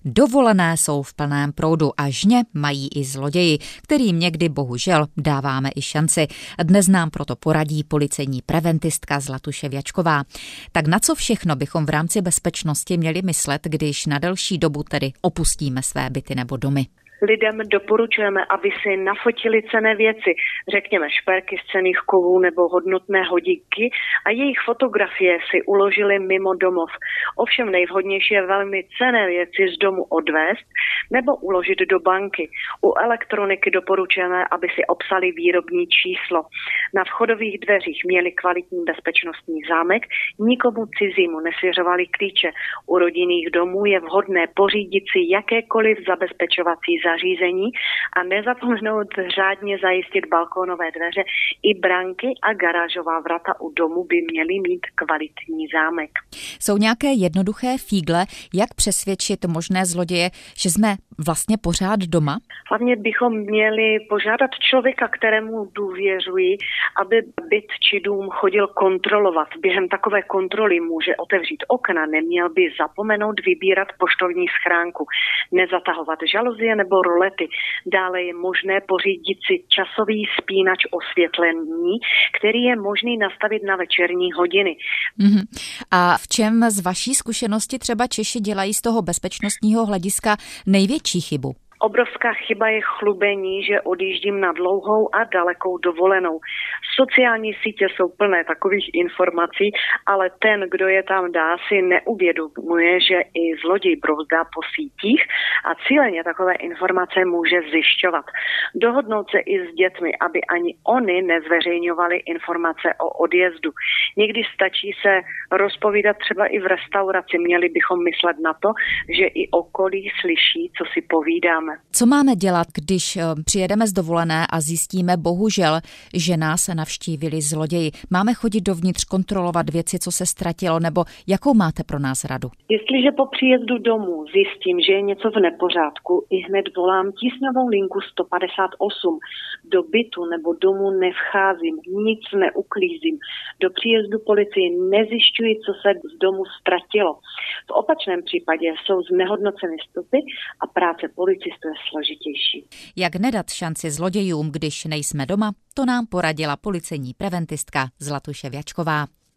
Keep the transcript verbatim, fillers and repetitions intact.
Dovolené jsou v plném proudu a žně mají i zloději, kterým někdy bohužel dáváme i šanci. Dnes nám proto poradí policejní preventistka Zlatuše Vjačková. Tak na co všechno bychom v rámci bezpečnosti měli myslet, když na delší dobu tedy opustíme své byty nebo domy? Lidem doporučujeme, aby si nafotili cenné věci, řekněme šperky z cenných kovů nebo hodnotné hodinky a jejich fotografie si uložili mimo domov. Ovšem nejvhodnější je velmi cenné věci z domu odvést nebo uložit do banky. U elektroniky doporučujeme, aby si obsali výrobní číslo. Na vchodových dveřích měli kvalitní bezpečnostní zámek, nikomu cizímu nesvěřovali klíče. U rodinných domů je vhodné pořídit si jakékoliv zabezpečovací zařízení a nezapomenout řádně zajistit balkónové dveře i branky a garážová vrata u domu by měly mít kvalitní zámek. Jsou nějaké jednoduché fígle, jak přesvědčit možné zloděje, že jsme vlastně pořád doma? Hlavně bychom měli požádat člověka, kterému důvěřují, aby byt či dům chodil kontrolovat. Během takové kontroly může otevřít okna, neměl by zapomenout vybírat poštovní schránku, nezatahovat žaluzie nebo rolety. Dále je možné pořídit si časový spínač osvětlení, který je možný nastavit na večerní hodiny. Mm-hmm. A v čem z vaší zkušenosti třeba Češi dělají z toho bezpečnostního hlediska největší chybu? Obrovská chyba je chlubení, že odjíždím na dlouhou a dalekou dovolenou. Sociální sítě jsou plné takových informací, ale ten, kdo je tam dá, si neuvědomuje, že i zloděj brouzdá po sítích a cíleně takové informace může zjišťovat. Dohodnout se i s dětmi, aby ani oni nezveřejňovali informace o odjezdu. Někdy stačí se rozpovídat třeba i v restauraci. Měli bychom myslet na to, že i okolí slyší, co si povídáme. Co máme dělat, když přijedeme z dovolené a zjistíme bohužel, že nás navštívili zloději? Máme chodit dovnitř, kontrolovat věci, co se ztratilo, nebo jakou máte pro nás radu? Jestliže po příjezdu domů zjistím, že je něco v nepořádku, i hned volám tísňovou linku sto padesát osm. Do bytu nebo domu nevcházím, nic neuklízím. Do příjezdu policie nezjišťuji, co se z domu ztratilo. V opačném případě jsou znehodnoceny stopy a práce policistů je složitější. Jak nedat šanci zlodějům, když nejsme doma, to nám poradila policejní preventistka Zlatuše Vjačková.